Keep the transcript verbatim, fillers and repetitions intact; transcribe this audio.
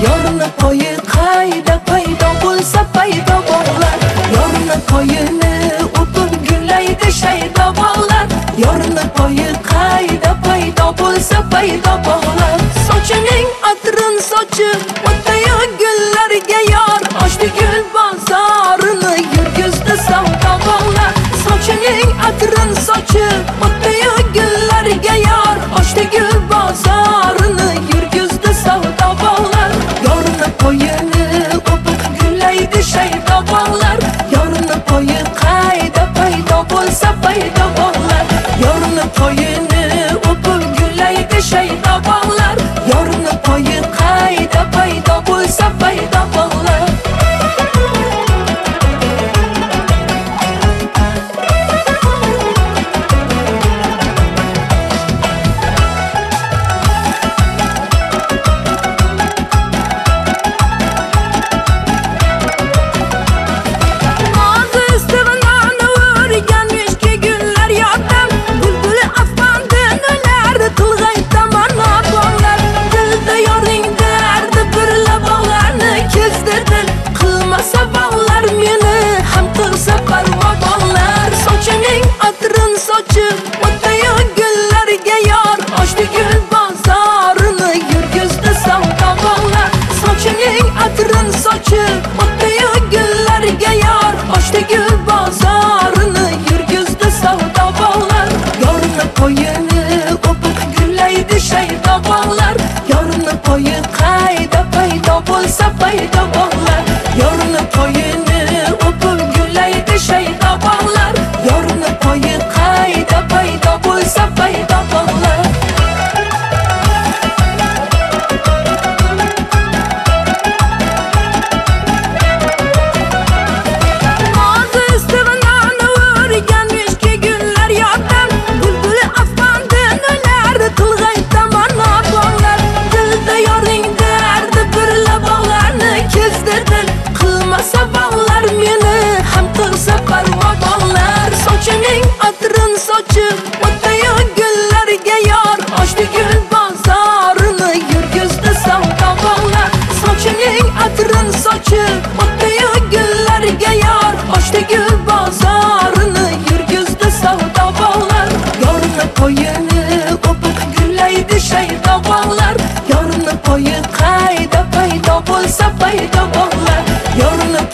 Yorni poyi qayda paydo bo'lsa paydo bog'lar. Yorni poyini o'pib gullaydi shaydo bog'lar. Yorni poyi qayda paydo bo'lsa paydo bog'lar. Sochining atrin sochib o'tayo gullarga yor. Ochdi gul bozorini yurgizdi savdo bog'lar. Sochining atrin sochib o'tayo gullarga yor. Ochdi gul bozorini yurgizdi savdo bog'lar. Yorni poyini o'pib gullaydi shaydo bog'lar. Yorni poyi qayda paydo bo'lsa paydo bog'lar. Yorni poyini o'pib gullaydi shaydo bog'lar. Yorni poyi qayda paydo bo'lsa paydo bog'lar. Sochib o'tayo gullarga yor. Ochdi gul bozorini yurgizdi savdo bog'lar. Sochining atrin sochib o'tayo gullarga yor. Ochdi gul bozorini yurgizdi savdo bog'lar. Yorni poyini o'pib gullaydi shaydo bog'lar. Yorni poyi qayda paydo bo'lsa paydo bog'lar. Yorni poyini o'pib gullaydi shaydo bog'lar. Yorni poyi qayda paydo bo'lsa paydo bog'lar. Ozi istig'noni o'rganishga gullar yordam. Bulbuli afg'ondin ular tilg'ay tamana bog'lar. Dilda yoring dardi birla bog'larni kezdirdin. Qilmasa bog'lar meni ham qilsa parvo bog'lar. Sochining atrin sochib o'tayo gullarga yor. Ochdi gul bozorini yurgizdi savdo bog'lar. Sochining atrin sochib o'tayo gullarga yor. Ochdi gul bozorini yurgizdi savdo bog'lar. Yorni poyini o'pib gullaydi shaydo bog'lar. Yorni poyi qayda paydo bo'lsa paydo bog'lar. Yorni